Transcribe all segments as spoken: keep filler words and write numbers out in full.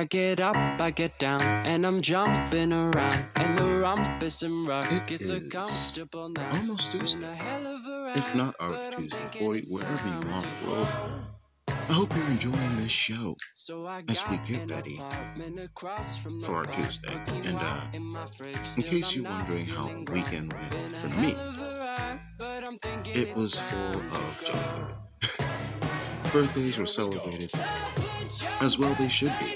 I get up, I get down, and I'm jumping around, and the rumpus and rug It is so is comfortable now. almost Been Tuesday, a hell of a if ride, not our but I'm Tuesday thinking for you, it's wherever you time are to in the world. grow. I hope you're enjoying this show So I as we got get an ready apartment across from the for our park, Tuesday. cooking And uh, in my fridge, in still case I'm you're not wondering how feeling the grand. weekend Been went a for hell me, of a ride, but I'm thinking it it's was full time to of go. junk. Birthdays were celebrated as well they should be.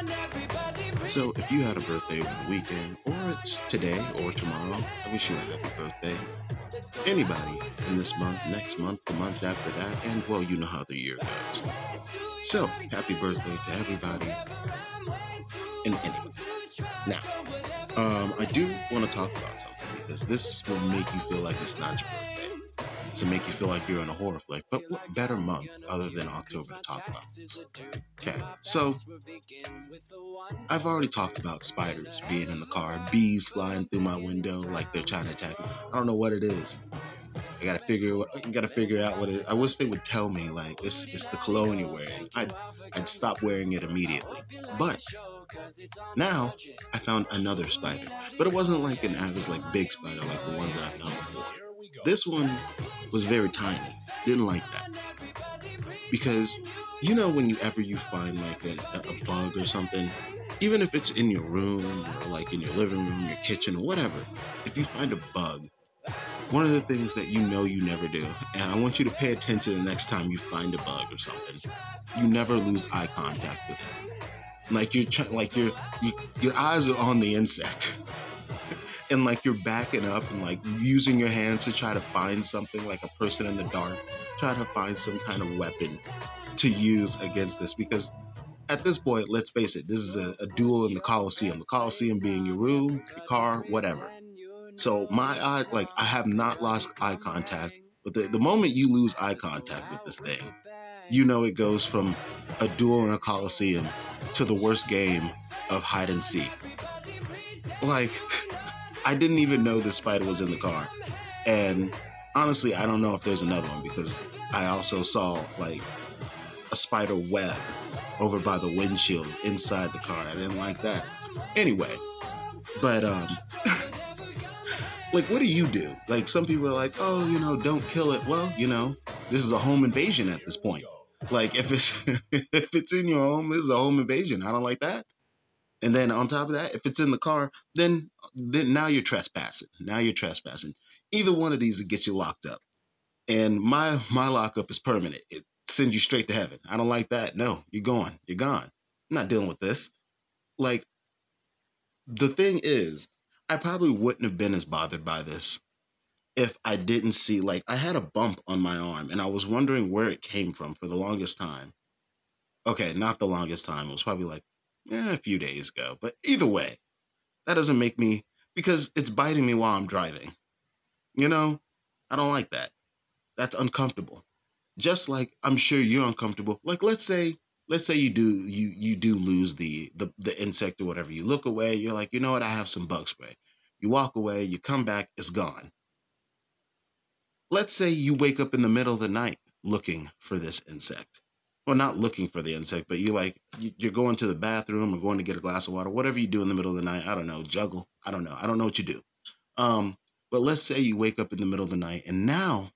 So if you had a birthday over the weekend, or it's today or tomorrow, I wish you a happy birthday. Anybody in this month, next month, the month after that, and well, you know how the year goes. So happy birthday to everybody and anybody. Now, um, I do want to talk about something because this will make you feel like it's not your birthday. To make you feel like you're in a horror flick, but what better month other than October to talk about this? Okay, so I've already talked about spiders being in the car, bees flying through my window like they're trying to attack me. I don't know what it is. I gotta figure. I gotta figure out what it is. I wish they would tell me like it's it's the cologne you're wearing. I'd I'd stop wearing it immediately. But now I found another spider, but it wasn't like an average like big spider like the ones that I found before. This one was very tiny. Didn't like that because you know when you ever you find like a, a bug or something, even if it's in your room or like in your living room, your kitchen or whatever, if you find a bug, one of the things that you know you never do, and I want you to pay attention the next time you find a bug or something, you never lose eye contact with it. Like you're try- like your you, your eyes are on the insect. And like you're backing up and like using your hands to try to find something like a person in the dark, trying to find some kind of weapon to use against this. Because at this point, let's face it, this is a, a duel in the Coliseum. The Coliseum being your room, your car, whatever. So my eyes, like I have not lost eye contact, but the, the moment you lose eye contact with this thing, you know it goes from a duel in a Coliseum to the worst game of hide and seek. Like, I didn't even know this spider was in the car. And honestly, I don't know if there's another one because I also saw like a spider web over by the windshield inside the car. I didn't like that. Anyway, but um like what do you do? Like some people are like, oh, you know, don't kill it. Well, you know, this is a home invasion at this point. Like if it's if it's in your home, this is a home invasion. I don't like that. And then on top of that, if it's in the car, then then now you're trespassing. Now you're trespassing. Either one of these will get you locked up. And my my lockup is permanent. It sends you straight to heaven. I don't like that. No, you're gone. You're gone. I'm not dealing with this. Like the thing is, I probably wouldn't have been as bothered by this if I didn't see like I had a bump on my arm and I was wondering where it came from for the longest time. Okay, not the longest time. It was probably like eh, a few days ago. But either way, that doesn't make me because it's biting me while I'm driving. You know, I don't like that. That's uncomfortable. Just like I'm sure you're uncomfortable. Like let's say let's say you do you you do lose the the the insect or whatever. You look away, you're like, "You know what? I have some bug spray." You walk away, you come back, it's gone. Let's say you wake up in the middle of the night looking for this insect. Well, not looking for the insect, but you like you- you're going to the bathroom or going to get a glass of water, whatever you do in the middle of the night. I don't know, juggle. I don't know. I don't know what you do. Um, but let's say you wake up in the middle of the night and now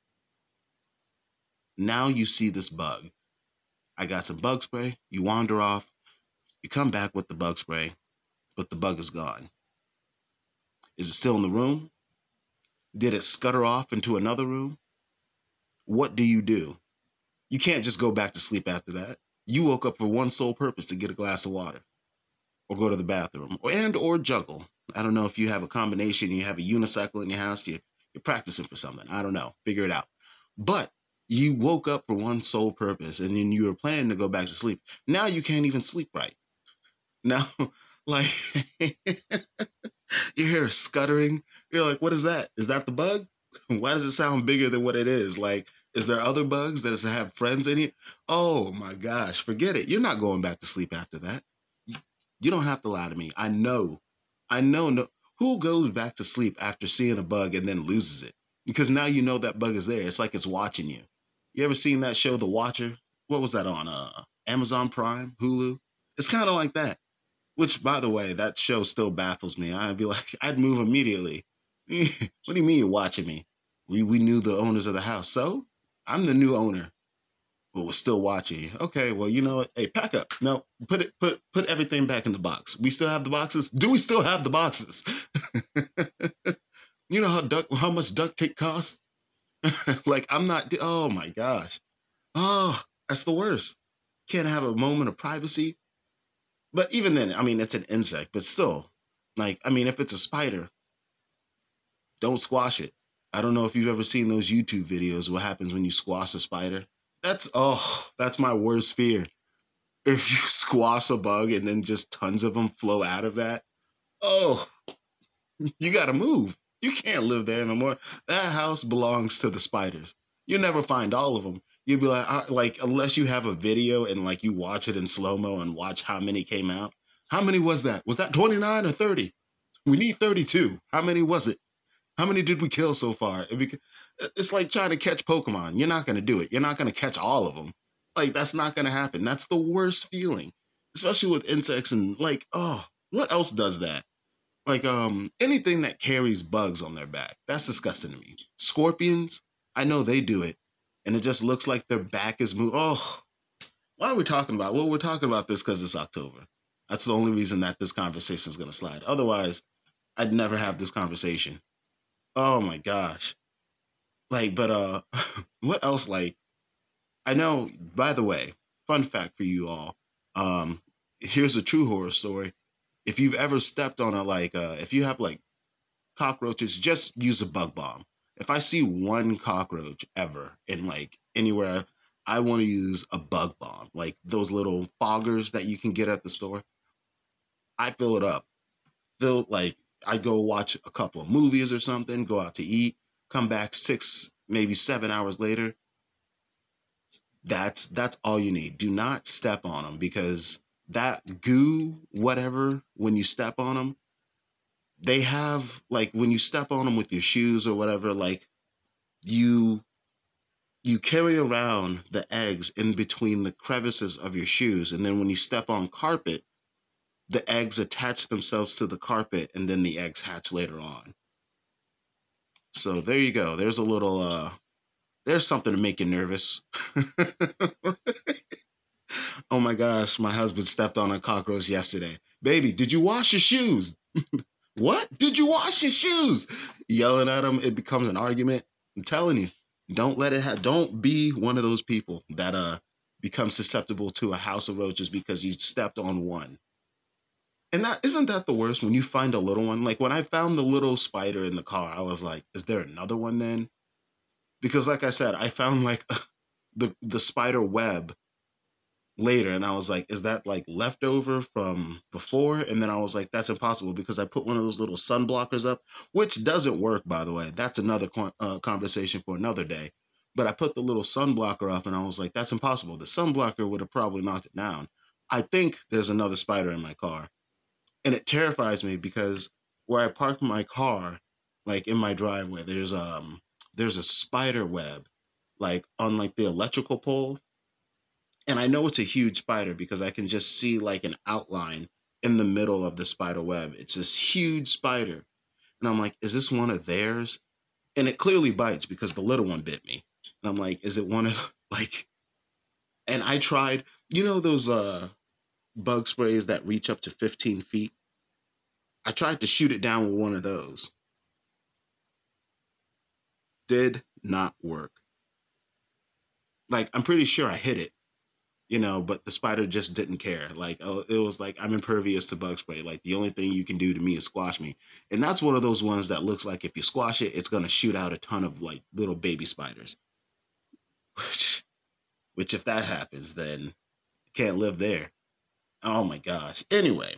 now you see this bug. I got some bug spray. You wander off. You come back with the bug spray, but the bug is gone. Is it still in the room? Did it scutter off into another room? What do you do? You can't just go back to sleep after that. You woke up for one sole purpose to get a glass of water or go to the bathroom or, and or juggle. I don't know if you have a combination, you have a unicycle in your house, you, you're practicing for something. I don't know. Figure it out. But you woke up for one sole purpose and then you were planning to go back to sleep. Now you can't even sleep right. Now, like, you hear scuttering. You're like, what is that? Is that the bug? Why does it sound bigger than what it is? Like, is there other bugs that have friends in it? Oh my gosh, forget it. You're not going back to sleep after that. You don't have to lie to me. I know. I know. No, who goes back to sleep after seeing a bug and then loses it? Because now you know that bug is there. It's like it's watching you. You ever seen that show, The Watcher? What was that on? Uh, Amazon Prime, Hulu? It's kind of like that. Which, by the way, that show still baffles me. I'd be like, I'd move immediately. What do you mean you're watching me? We we knew the owners of the house, so I'm the new owner, but we're still watching you. Okay, well, you know what? Hey, pack up. No, put it put put everything back in the box. We still have the boxes. Do we still have the boxes? You know how duck how much duct tape costs? Like I'm not. Oh my gosh. Oh, that's the worst. Can't have a moment of privacy. But even then, I mean, it's an insect, but still, like, I mean, if it's a spider, don't squash it. I don't know if you've ever seen those YouTube videos, what happens when you squash a spider. That's, oh, that's my worst fear. If you squash a bug and then just tons of them flow out of that, oh, you got to move. You can't live there no more. That house belongs to the spiders. You'll never find all of them. You'll be like, uh, like, unless you have a video and like you watch it in slow-mo and watch how many came out. How many was that? Was that twenty-nine or thirty? We need thirty-two. How many was it? How many did we kill so far? It's like trying to catch Pokemon. You're not going to do it. You're not going to catch all of them. Like, that's not going to happen. That's the worst feeling, especially with insects and like, oh, what else does that? Like, um, anything that carries bugs on their back. That's disgusting to me. Scorpions, I know they do it. And it just looks like their back is moving. Oh, why are we talking about? Well, we're talking about this because it's October. That's the only reason that this conversation is going to slide. Otherwise, I'd never have this conversation. Oh my gosh. Like, but uh, what else? Like, I know, by the way, fun fact for you all. Um, here's a true horror story. If you've ever stepped on a, like, uh, if you have like cockroaches, just use a bug bomb. If I see one cockroach ever in like anywhere, I want to use a bug bomb, like those little foggers that you can get at the store. I fill it up. Fill like I go watch a couple of movies or something, go out to eat, come back six, maybe seven hours later. That's that's all you need. Do not step on them because that goo, whatever, when you step on them, they have like when you step on them with your shoes or whatever, like you you carry around the eggs in between the crevices of your shoes, and then when you step on carpet, the eggs attach themselves to the carpet, and then the eggs hatch later on. So there you go. There's a little uh there's something to make you nervous. Oh my gosh, my husband stepped on a cockroach yesterday. Baby, did you wash your shoes? What? Did you wash your shoes? Yelling at him, it becomes an argument. I'm telling you, don't let it ha- don't be one of those people that uh become susceptible to a house of roaches because you stepped on one. And that isn't that the worst when you find a little one? Like when I found the little spider in the car, I was like, is there another one then? Because like I said, I found like the the spider web later, and I was like, is that like leftover from before? And then I was like, that's impossible because I put one of those little sun blockers up, which doesn't work, by the way. That's another uh, conversation for another day. But I put the little sun blocker up, and I was like, that's impossible. The sun blocker would have probably knocked it down. I think there's another spider in my car, and it terrifies me because where I park my car, like in my driveway, there's um there's a spider web, like on like the electrical pole. And I know it's a huge spider because I can just see like an outline in the middle of the spider web. It's this huge spider. And I'm like, is this one of theirs? And it clearly bites because the little one bit me. And I'm like, is it one of like, and I tried, you know, those uh, bug sprays that reach up to fifteen feet? I tried to shoot it down with one of those. Did not work. Like, I'm pretty sure I hit it. You know, but the spider just didn't care. Like, oh, it was like, I'm impervious to bug spray. Like, the only thing you can do to me is squash me. And that's one of those ones that looks like if you squash it, it's going to shoot out a ton of, like, little baby spiders. Which, which if that happens, then you can't live there. Oh, my gosh. Anyway.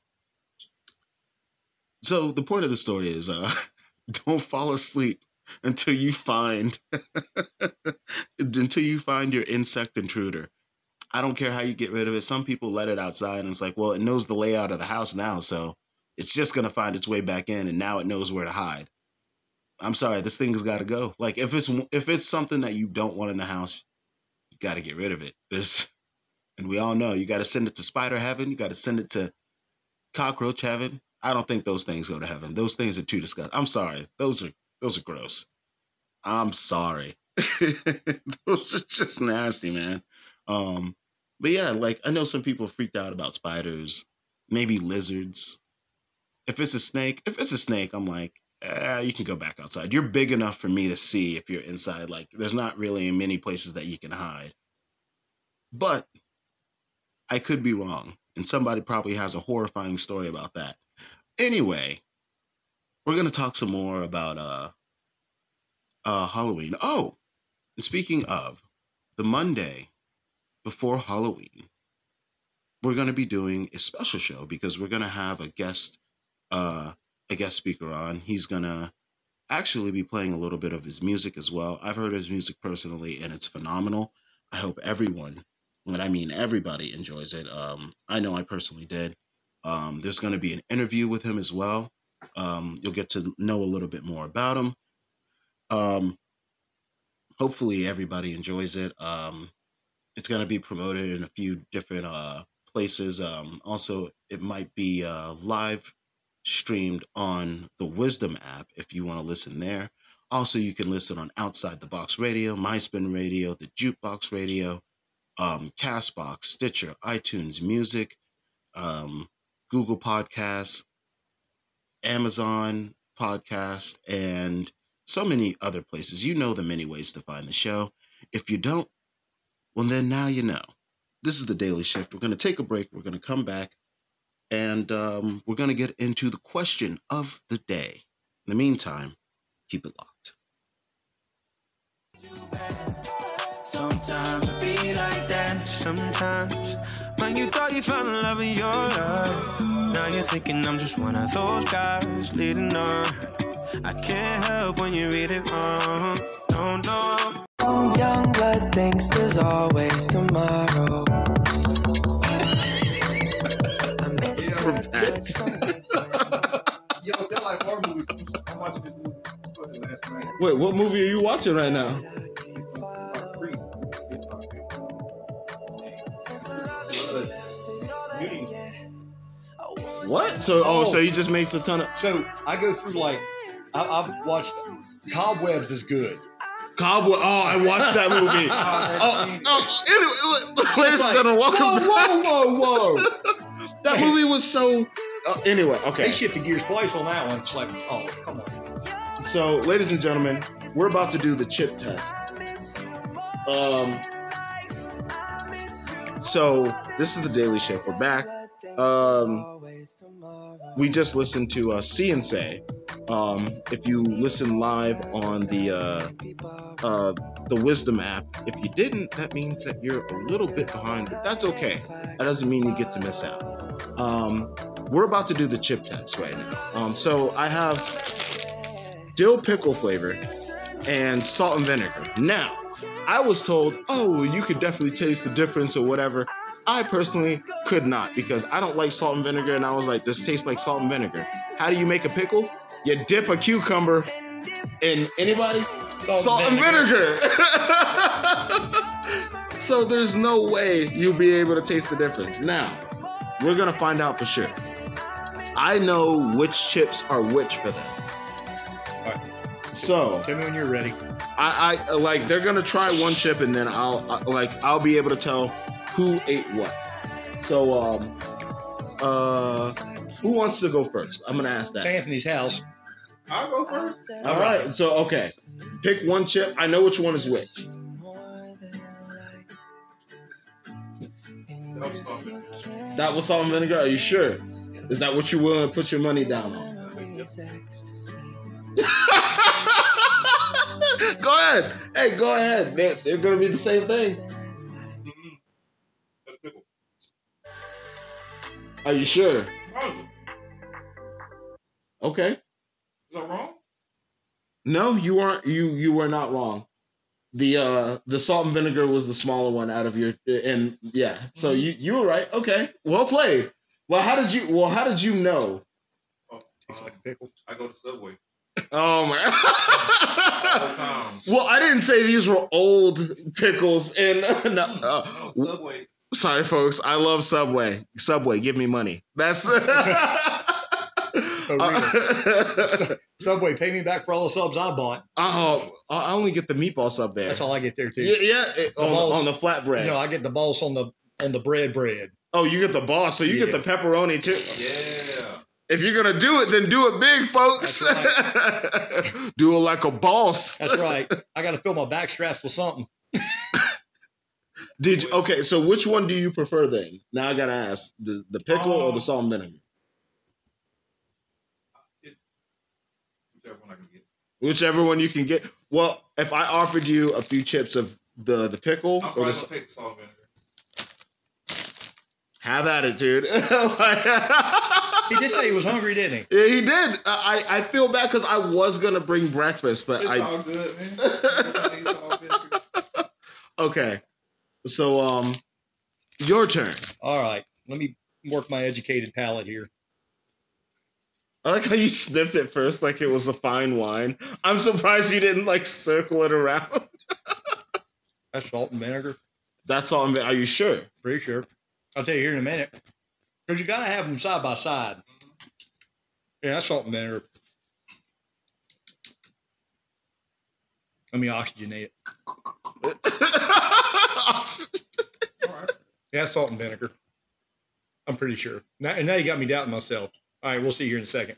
So the point of the story is, uh, don't fall asleep until you find, until you find your insect intruder. I don't care how you get rid of it. Some people let it outside and it's like, well, it knows the layout of the house now, so it's just going to find its way back in, and now it knows where to hide. I'm sorry, this thing has got to go. Like, if it's if it's something that you don't want in the house, you got to get rid of it. There's, and we all know, you got to send it to spider heaven. You got to send it to cockroach heaven. I don't think those things go to heaven. Those things are too disgusting. I'm sorry. Those are those are gross. I'm sorry. Those are just nasty, man. Um, but yeah, like I know some people freaked out about spiders, maybe lizards. If it's a snake, if it's a snake, I'm like, eh, you can go back outside. You're big enough for me to see if you're inside. Like, there's not really many places that you can hide. But I could be wrong, and somebody probably has a horrifying story about that. Anyway, we're gonna talk some more about uh, uh, Halloween. Oh, and speaking of, the Monday before Halloween, we're gonna be doing a special show because we're gonna have a guest, uh, a guest speaker on. He's gonna actually be playing a little bit of his music as well. I've heard his music personally, and it's phenomenal. I hope everyone, and I mean everybody, enjoys it. Um, I know I personally did. Um, there's going to be an interview with him as well. Um, you'll get to know a little bit more about him. Um, hopefully everybody enjoys it. Um, it's going to be promoted in a few different uh, places. Um, also, it might be uh, live streamed on the Wisdom app if you want to listen there. Also, you can listen on Outside the Box Radio, MySpin Radio, the Jukebox Radio, um, Castbox, Stitcher, iTunes Music, um, Google Podcasts, Amazon Podcast, and so many other places. You know the many ways to find the show. If you don't, well, then now you know. This is the Daily Shift. We're going to take a break. We're going to come back, and um, we're going to get into the question of the day. In the meantime, keep it locked. Sometimes it be like that. Sometimes when you thought you found the love of your life, now you're thinking I'm just one of those guys leading on. I can't help when you read it wrong. No, no. Young blood thinks there's always tomorrow. I miss Yeah, we're back. Yo, they're like horror movies. I'm watching this movie last night. Wait, what movie are you watching right now? What? So, oh, so you just makes a ton of. So I go through like I, I've watched Cobwebs is good. Cobweb. Oh, I watched that movie. oh, oh, anyway, ladies and gentlemen, welcome Whoa, back. whoa, whoa, whoa! That movie was so. Uh, anyway, okay. They shifted gears twice on that one. It's like, oh, come on. So, ladies and gentlemen, we're about to do the chip test. Um. So this is the Daily Shift. We're back. Um. We just listened to uh, See and Say. Um, if you listen live on the uh, uh, the Wisdom app, if you didn't, that means that you're a little bit behind, but that's okay. That doesn't mean you get to miss out. Um, we're about to do the chip test right now. Um, so I have dill pickle flavor and salt and vinegar. Now, I was told, oh, you could definitely taste the difference or whatever. I personally could not because I don't like salt and vinegar, and I was like, this tastes like salt and vinegar. How do you make a pickle? You dip a cucumber in anybody? Salt, salt and vinegar. vinegar. So there's no way you'll be able to taste the difference. Now, we're going to find out for sure. I know which chips are which for them. All right. So tell me when you're ready. I, I like they're gonna try one chip and then I'll I, like I'll be able to tell who ate what. So um uh who wants to go first? I'm gonna ask that. It's Anthony's house. I'll go first. All right. So okay, pick one chip. I know which one is which. That was salt and vinegar. Are you sure? Is that what you're willing to put your money down on? Go ahead. Hey, go ahead. They're, they're going to be the same thing. Mm-hmm. That's pickle. Are you sure? Probably. Okay. Is that wrong? No, you weren't. You you were not wrong. The uh the salt and vinegar was the smaller one out of your and yeah. So you you were right. Okay. Well played. Well, how did you? Well, how did you know? Oh, tastes like a pickle. I go to Subway. Oh my! All the time. Well, I didn't say these were old pickles and uh, no, uh, no, Subway. Sorry, folks. I love Subway. Subway, give me money. That's. Oh, Subway, pay me back for all the subs I bought. Oh, I only get the meatball sub there. That's all I get there too. Yeah, yeah it, The on, balls- on the flatbread. No, I get the balls on the on the bread bread. Oh, you get the boss, so you Yeah. get the pepperoni too. Yeah. If you're gonna do it, then do it big, folks. That's Do it like a boss. That's right. I got to fill my back straps with something. Did you, okay? So which one do you prefer then? Now I gotta ask: the the pickle or the Um, salt and vinegar? Whichever one I can get. Whichever one you can get. Well, if I offered you a few chips of the the pickle I'm or probably the gonna take the salt and vinegar. have at it, dude. He did say he was hungry, didn't he? Yeah, he did. I I feel bad because I was gonna bring breakfast, but It's I all good, man. I need salt and vinegar. okay. So um, your turn. All right. Let me work my educated palate here. I like how you sniffed it first, like it was a fine wine. I'm surprised you didn't like circle it around. That's salt and vinegar. That's all. I'm, are you sure? Pretty sure. I'll tell you here in a minute. Because you got to have them side by side. Yeah, that's salt and vinegar. Let me oxygenate it. All right. Yeah, that's salt and vinegar. I'm pretty sure. Now, and now you got me doubting myself. All right, we'll see here in a second.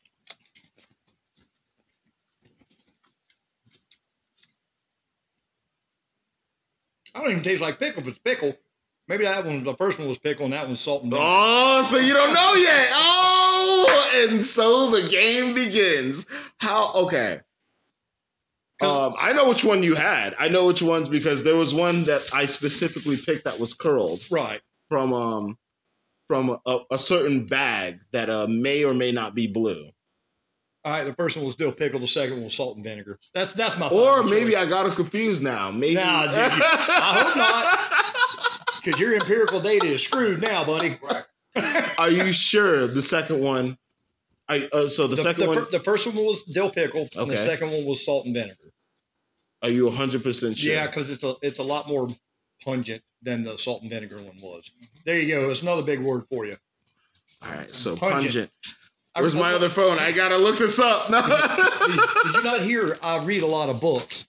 I don't even taste like pickle if it's pickle. Maybe that one, the first one was pickle and that one's salt and vinegar. Oh, so you don't know yet. Oh, and so the game begins. How? Okay. Um, I know which one you had. I know which ones because there was one that I specifically picked that was curled Right. from um from a, a certain bag that uh, may or may not be blue. All right, the first one was still pickle. The second one was salt and vinegar. That's that's my. Or final maybe choice. I got it confused now. Maybe. Nah, dude, I hope not. Because your empirical data is screwed now, buddy. Right. Are you sure the second one? I uh, so the, The, second the, one. fir- the first one was dill pickle, and the Okay. second one was salt and vinegar. Are you one hundred percent sure? Yeah, because it's a it's a lot more pungent than the salt and vinegar one was. There you go. It's another big word for you. All right. So Pungent. pungent. I- Where's my other phone? I gotta look this up. No. Did, did you not hear? I read a lot of books.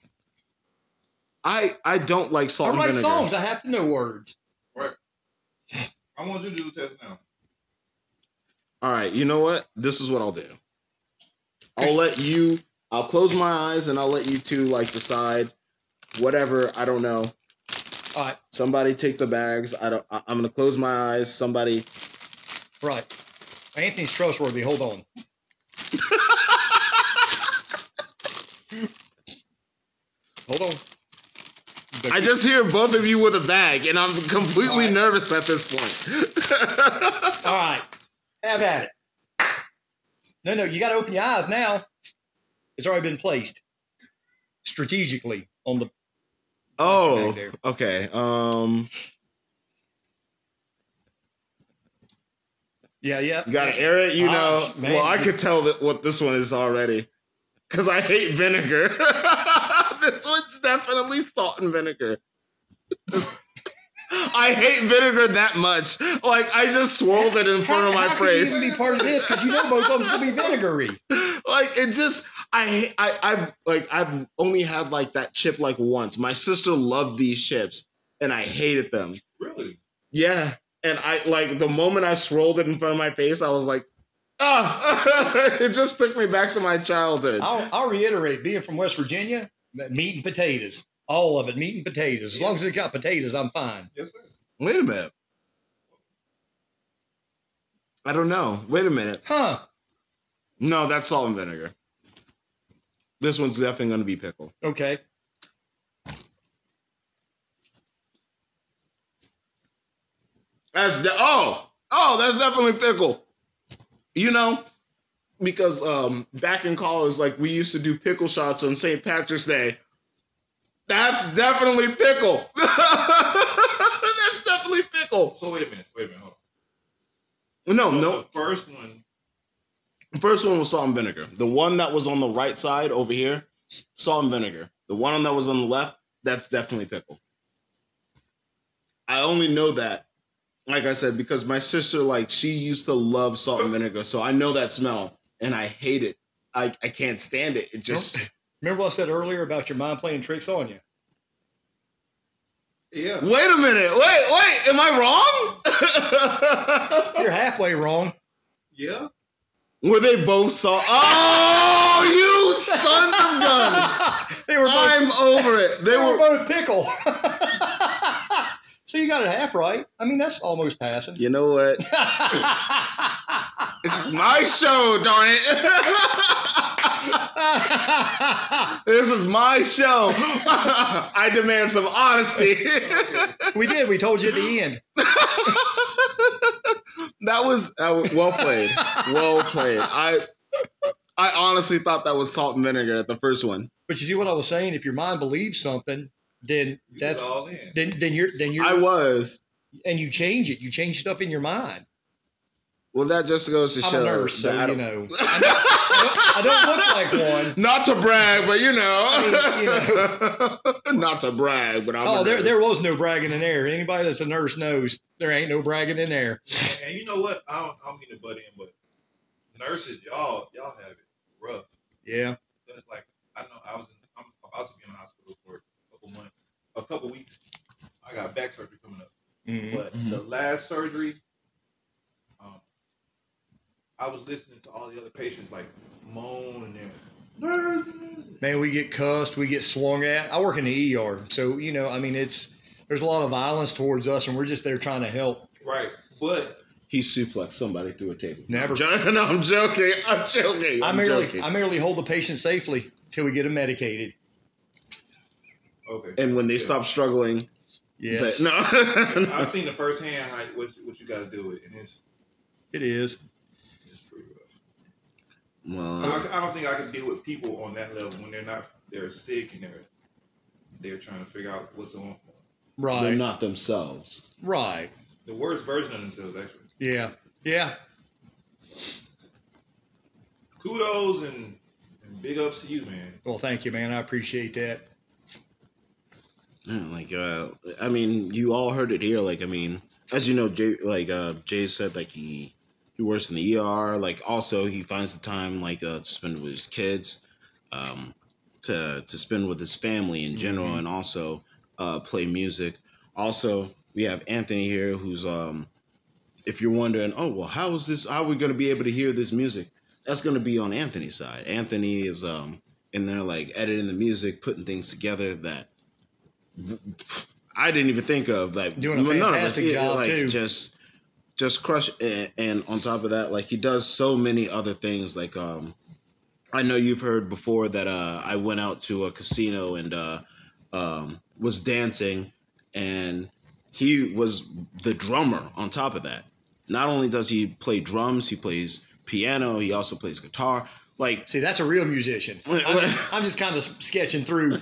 I I don't like salt I and write vinegar. songs. I have to know words. Right. I want you to do the test now. All right. You know what? This is what I'll do. I'll let you. I'll close my eyes and I'll let you two like decide. Whatever. I don't know. All right, Somebody take the bags. I don't. I, I'm gonna close my eyes. Somebody. right. Anthony's trustworthy. Hold on. Hold on. The- I just hear both of you with a bag, and I'm completely All right. nervous at this point. All right. Have at it. No, no, you got to open your eyes now. It's already been placed strategically on the. Oh, Back there. okay. Um, Yeah, yeah. you gotta air it. You know. Gosh, man. Well, I could tell that what this one is already, because I hate vinegar. This one's definitely salt and vinegar. I hate vinegar that much. Like I just swirled it in front of my how, how could you face. even be part of this? Because you know both of them's gonna be vinegary. Like it just I I I've like I've only had like that chip like once. My sister loved these chips and I hated them. Really? Yeah. And I like the moment I swirled it in front of my face, I was like, ah, it just took me back to my childhood. I'll, I'll reiterate, being from West Virginia, that meat and potatoes, all of it, meat and potatoes. As long as it got potatoes, I'm fine. Yes, sir. Wait a minute. I don't know. Wait a minute. Huh? No, that's salt and vinegar. This one's definitely gonna be pickle. Okay. That's de- oh oh that's definitely pickle. You know, because um back in college, like we used to do pickle shots on Saint Patrick's Day. That's definitely pickle. That's definitely pickle. So wait a minute. Wait a minute. Hold No, on. So no. The first one. The first one was salt and vinegar. The one that was on the right side over here, salt and vinegar. The one that was on the left, that's definitely pickle. I only know that, like I said, because my sister, like, she used to love salt and vinegar, so I know that smell, and I hate it. I, I can't stand it. It just... Remember what I said earlier about your mind playing tricks on you? Yeah. Wait a minute. Wait, wait. Am I wrong? You're halfway wrong. Yeah. Were they both salt? Oh, you sons of guns. They were both, I'm over it. They, they were... were both pickle. So you got it half right. I mean, that's almost passing. You know what? This is my show, darn it. This is my show. I demand some honesty. We did. We told you at the end. That was, that was well played. Well played. I I honestly thought that was salt and vinegar at the first one. But you see what I was saying? If your mind believes something, then You that's was all in. then then you're then you're I was. and you change it. You change stuff in your mind. Well, that just goes to I'm show a nurse, so that I you don't- know. I don't, I don't look like one. Not to brag, but you know. I mean, you Not to brag, but I'm Oh, a there nurse. there was no bragging in there. Anybody that's a nurse knows there ain't no bragging in there. And, and you know what? I don't, I don't mean to butt in, but nurses, y'all, y'all have it rough. Yeah. That's like, I know I was in, I'm about to be in the hospital for a couple months, a couple weeks. I got back surgery coming up. Mhm. But the last surgery, um, I was listening to all the other patients like moan and then, nurse, nurse. Man, we get cussed, we get swung at. I work in the E R, so you know, I mean, it's there's a lot of violence towards us, and we're just there trying to help. Right. But He suplexed somebody through a table. Never. I'm joking. No, I'm joking. I'm joking. I I'm merely joking. I merely hold the patient safely till we get them medicated. okay. And when they Yeah. stop struggling, Yes, they, no. I've seen the first hand how, what what you guys do it, and it's it is. it's pretty rough. well, I, I don't think I can deal with people on that level when they're not they're sick and they're they're trying to figure out what's on they're Right, not themselves. right. the worst version of themselves actually. Yeah, yeah. Kudos and, and big ups to you, man. Well, thank you, man. I appreciate that. Yeah, like, uh, I mean, you all heard it here. Like, I mean, as you know, Jay, like, uh, Jay said, like, he he works in the E R. Like, also, he finds the time, like, uh, to spend with his kids, um, to to spend with his family in general, Mhm. and also uh, play music. Also, we have Anthony here, who's, um, if you're wondering, oh, well, how is this? How are we going to be able to hear this music? That's going to be on Anthony's side. Anthony is um in there, like, editing the music, putting things together that I didn't even think of, like, Doing a none of us, fantastic yeah, job, like, too. just just crush it. And on top of that, like, he does so many other things. Like, um I know you've heard before that uh I went out to a casino and uh um was dancing, and he was the drummer on top of that. Not only does he play drums, he plays piano, he also plays guitar. Like, See, that's a real musician. Wait, I'm, wait. I'm just kind of sketching through.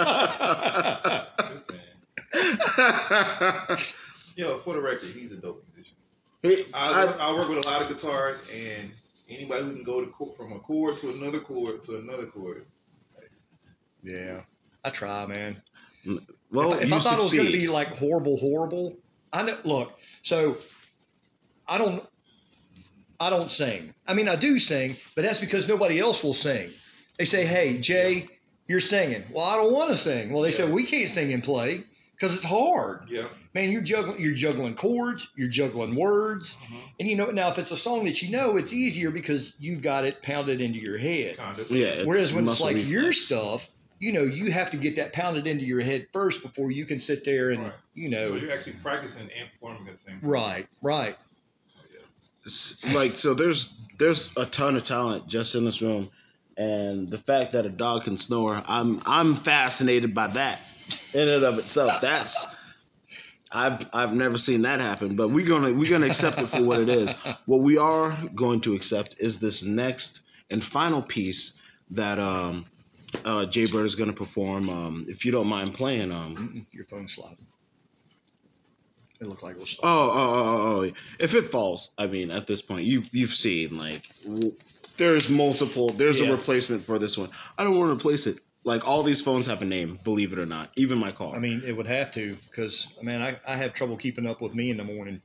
This man. Yo, for the record, he's a dope musician. I work, I, I work with a lot of guitars, and anybody who can go to chord, from a chord to another chord to another chord. Yeah, I try, man. well, if, if you I thought it was going to succeed. be like horrible, horrible, I know. Look, so I don't, I don't sing. I mean, I do sing, but that's because nobody else will sing. They say, "Hey, Jay, you're singing." Well, I don't want to sing. Well, they Yeah. say we can't sing and play because it's hard. Yeah. Man, you're juggling, you're juggling chords, you're juggling words, Uh-huh. and you know. Now, if it's a song that you know, it's easier because you've got it pounded into your head. Kind of. Yeah, it's Whereas when it's muscle like your reflex. stuff, you know, you have to get that pounded into your head first before you can sit there and, Right. you So know, you're actually practicing and performing at the same time. right, right. S- like, so there's there's a ton of talent just in this room, and the fact that a dog can snore, I'm I'm fascinated by that in and of itself. That's I've I've never seen that happen, but we're gonna we're gonna accept it for what it is. What we are going to accept is this next and final piece that um uh Jay Bird is gonna perform. Um, if you don't mind playing, um Mm-mm, your phone's slopping. It looked like it was oh, slopping. oh oh oh oh if it falls, I mean, at this point you you've seen, like, w- there's multiple there's Yeah. a replacement for this one. I don't want to replace it. Like all these phones have a name, believe it or not. Even my car. I mean, it would have to, because man, I, I have trouble keeping up with me in the morning.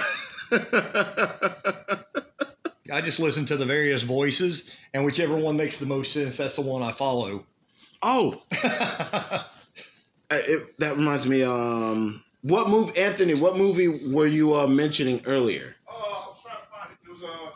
I just listen to the various voices, and whichever one makes the most sense, that's the one I follow. Oh, it, that reminds me. Um, what movie, Anthony? What movie were you uh, mentioning earlier? Uh, I was trying to find it. It was uh,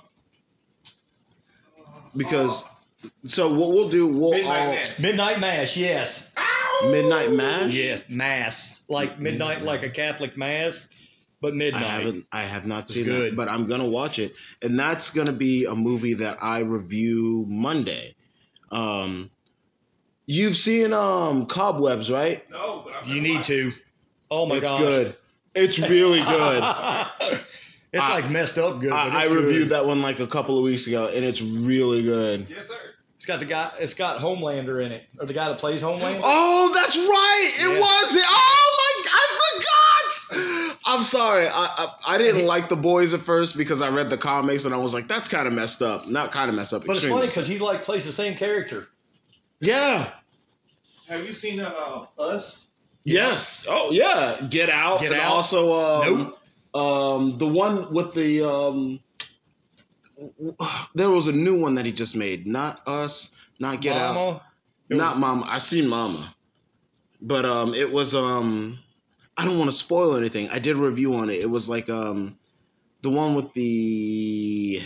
uh Because uh, so what we'll do, we'll Midnight all Mass. Midnight Mass, yes. Midnight Mass. Yeah, Mass. Like midnight, like a Catholic Mass, but I midnight. haven't, I have not It's seen good. it, but I'm gonna watch it, and that's gonna be a movie that I review Monday. Um, you've seen um Cobwebs, right? No, but I'm You gonna need watch to. Oh my it's gosh. good. It's really good. It's I- like messed up good. but I, I it's reviewed good. that one like a couple of weeks ago, and it's really good. it. Yes, sir. It's got the guy. It's got Homelander in it, or the guy that plays Homelander. Oh, that's right. It Yeah. was it. Oh my! I forgot. I'm sorry. I, I I didn't like The Boys at first because I read the comics and I was like, that's kind of messed up. Not kind of messed up. But it's extremely funny messed because he like plays the same character. up. Yeah. Have you seen uh, Us? Yes. Oh yeah. Get Out. Get and Out. Also, um, Nope. um, the one with the um, there was a new one that he just made. Not Us. Not Get Out. Mama. Not Mama. I seen Mama, but um, it was um, I don't want to spoil anything. I did a review on it. It was like um, the one with the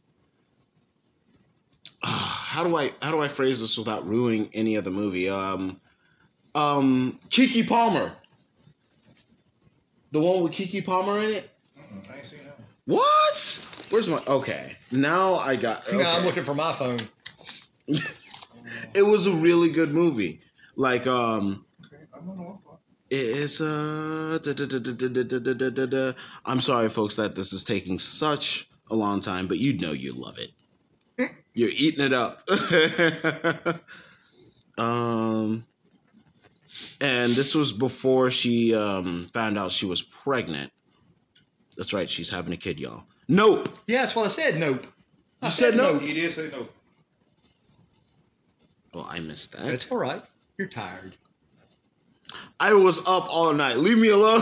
uh, how do I how do I phrase this without ruining any of the movie? Um, um, Kiki Palmer, the one with Kiki Palmer in it. Mm-mm, I ain't seen that one. What? Where's my? Okay, now I got. No, I'm okay. looking for my phone. It was a really good movie. Like um. Okay, I don't know. It's uh, da, da, da, da, da, da, da, da, da, da. I'm sorry, folks, that this is taking such a long time, but you know you love it. You're eating it up. um, and this was before she um found out she was pregnant. That's right, she's having a kid, y'all. Nope. Yeah, that's what I said. Nope. I You said nope? He did say no. Well, I missed that. It's all right. You're tired. I was up all night. Leave me alone.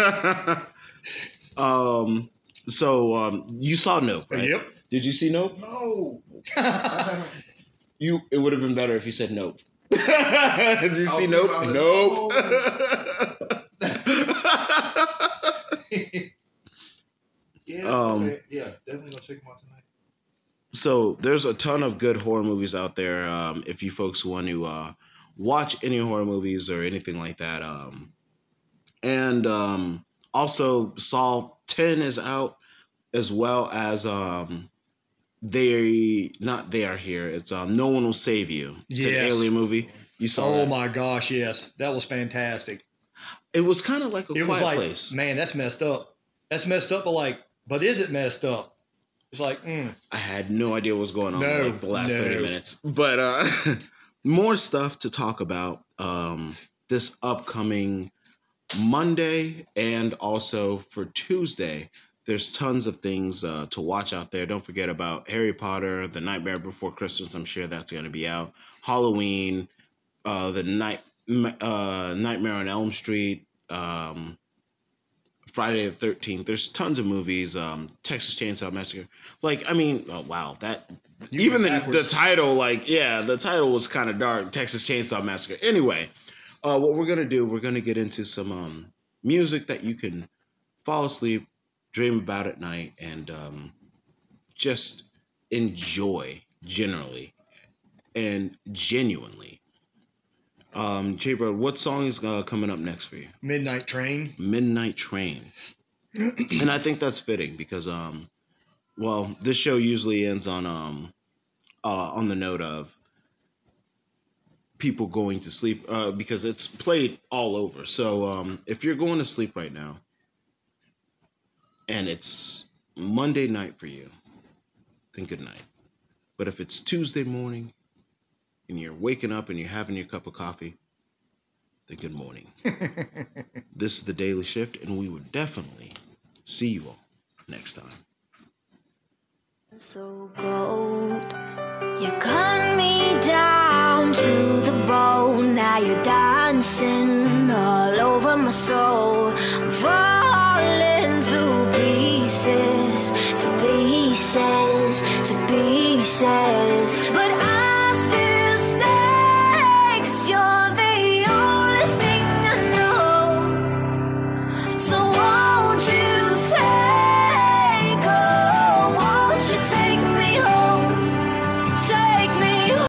um. So um, you saw Nope, right? Yep. Did you see Nope? No. I haven't. You. It would have been better if you said Nope. Did you I see was Nope? about to- Nope. yeah. Um, okay. Yeah. Definitely gonna check them out tonight. So there's a ton of good horror movies out there. Um, if you folks want to uh, watch any horror movies or anything like that, um, and um, also Saw ten is out, as well as um, they not they are here. It's um, No One Will Save You. It's an Yes. alien movie. You saw Oh that? my gosh, yes, that was fantastic. It was kind of like a It was quiet like, place. man, that's messed up. That's messed up, but like, but is it messed up? It's like, mm, I had no idea what was going on No, like the last no. thirty minutes. But uh more stuff to talk about um this upcoming Monday and also for Tuesday. There's tons of things uh, to watch out there. Don't forget about Harry Potter, The Nightmare Before Christmas. I'm sure that's going to be out. Halloween, uh, the night uh, Nightmare on Elm Street, um, Friday the thirteenth. There's tons of movies. Um, Texas Chainsaw Massacre. Like, I mean, oh, wow, that You even went the, the backwards. title, like, yeah, the title was kind of dark. Texas Chainsaw Massacre. Anyway, uh, what we're gonna do, we're gonna get into some um, music that you can fall asleep, dream about at night, and um, just enjoy generally and genuinely. Um, J Bro, what song is uh, coming up next for you? Midnight Train. Midnight Train. And I think that's fitting because, um, well, this show usually ends on um, uh, on the note of people going to sleep uh, because it's played all over. So um, if you're going to sleep right now and it's Monday night for you, then good night. But if it's Tuesday morning and you're waking up and you're having your cup of coffee, then good morning. This is the Daily Shift, and we will definitely see you all next time. So cold, You cut me down to the bone. Now you're dancing all over my soul. I'm falling to pieces, to pieces, to pieces. But I